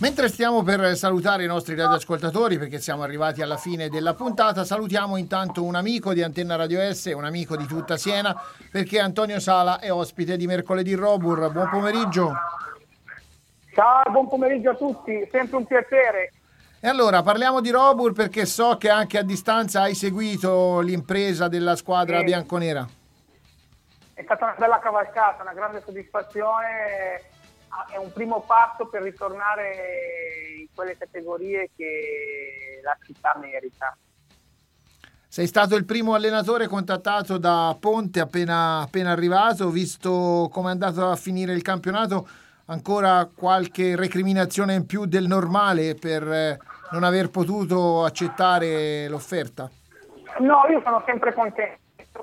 Mentre stiamo per salutare i nostri radioascoltatori, perché siamo arrivati alla fine della puntata, salutiamo intanto un amico di Antenna Radio S, un amico di tutta Siena, perché Antonio Sala è ospite di Mercoledì Robur. Buon pomeriggio. Ciao, buon pomeriggio a tutti, sempre un piacere. E allora parliamo di Robur, perché so che anche a distanza hai seguito l'impresa della squadra bianconera. È stata una bella cavalcata, una grande soddisfazione. È un primo passo per ritornare in quelle categorie che la città merita. Sei stato il primo allenatore contattato da Ponte appena arrivato, visto come è andato a finire il campionato, ancora qualche recriminazione in più del normale per non aver potuto accettare l'offerta? No, io sono sempre contento,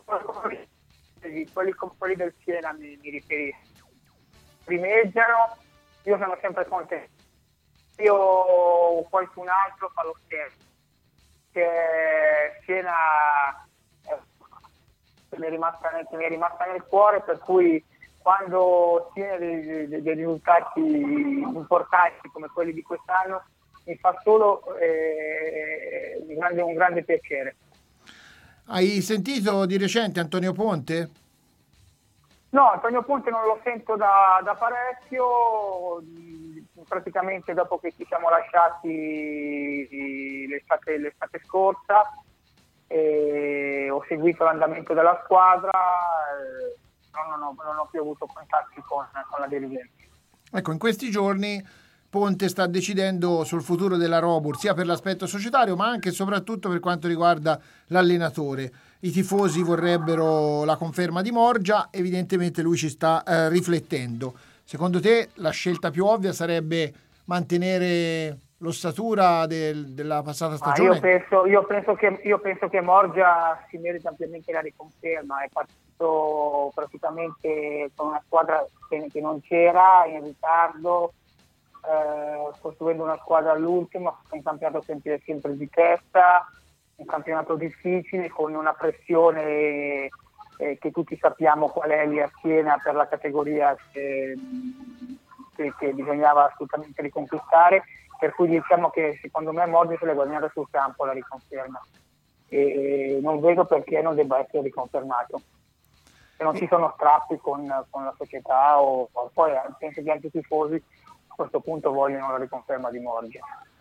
quelli del Siena mi riferisco. Primeggiano, io sono sempre contento. Io o qualcun altro fa lo stesso. Che Siena mi è rimasta nel cuore, per cui quando ottiene dei risultati importanti come quelli di quest'anno mi fa solo un grande piacere. Hai sentito di recente Antonio Ponte? No, Antonio Ponte non lo sento da parecchio, praticamente dopo che ci siamo lasciati l'estate scorsa, ho seguito l'andamento della squadra, però non ho più avuto contatti con la dirigenza. Ecco, in questi giorni Ponte sta decidendo sul futuro della Robur, sia per l'aspetto societario, ma anche e soprattutto per quanto riguarda l'allenatore. I tifosi vorrebbero la conferma di Morgia, evidentemente lui ci sta riflettendo. Secondo te la scelta più ovvia sarebbe mantenere l'ossatura della passata stagione? Io penso che Morgia si merita ampiamente la riconferma. È partito praticamente con una squadra che non c'era, in ritardo, costruendo una squadra all'ultimo, un campionato sempre di testa, un campionato difficile con una pressione che tutti sappiamo qual è lì a Siena per la categoria che bisognava assolutamente riconquistare, per cui diciamo che secondo me Morgia se l'è guadagnata sul campo la riconferma e non vedo perché non debba essere riconfermato. Se non ci sono strappi con la società o poi penso che anche i tifosi a questo punto vogliono la riconferma di Morgia.